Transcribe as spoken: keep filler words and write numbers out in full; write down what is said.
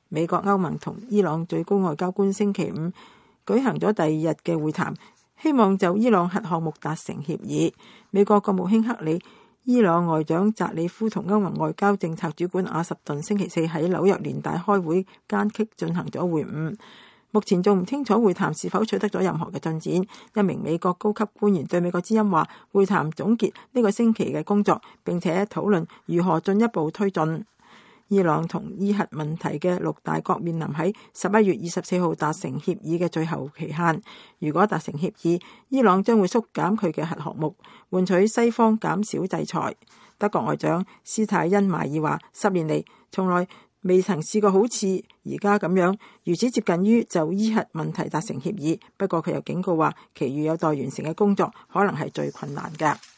美國、歐盟同伊朗最高外交官星期五舉行咗第二日嘅會談，希望就伊朗核項目達成協議。美國國務卿克里、伊朗外長扎里夫同歐盟外交政策主管阿什頓星期四喺紐約聯大開會間隙進行咗會晤。目前仲唔清楚會談是否取得咗任何嘅進展。一名美國高級官員對美國之音話，會談總結呢個星期嘅工作，並且討論如何進一步推進。伊朗同伊核問題嘅六大國面臨喺十一月二十四號達成協議嘅最後期限。如果達成協議，伊朗將會縮減佢嘅核項目，換取西方減少制裁。德國外長施泰因邁爾話，十年嚟從來未曾試過好似而家咁樣如此接近於就伊核問題達成協議。不過佢又警告話，其餘有待完成嘅工作可能係最困難嘅。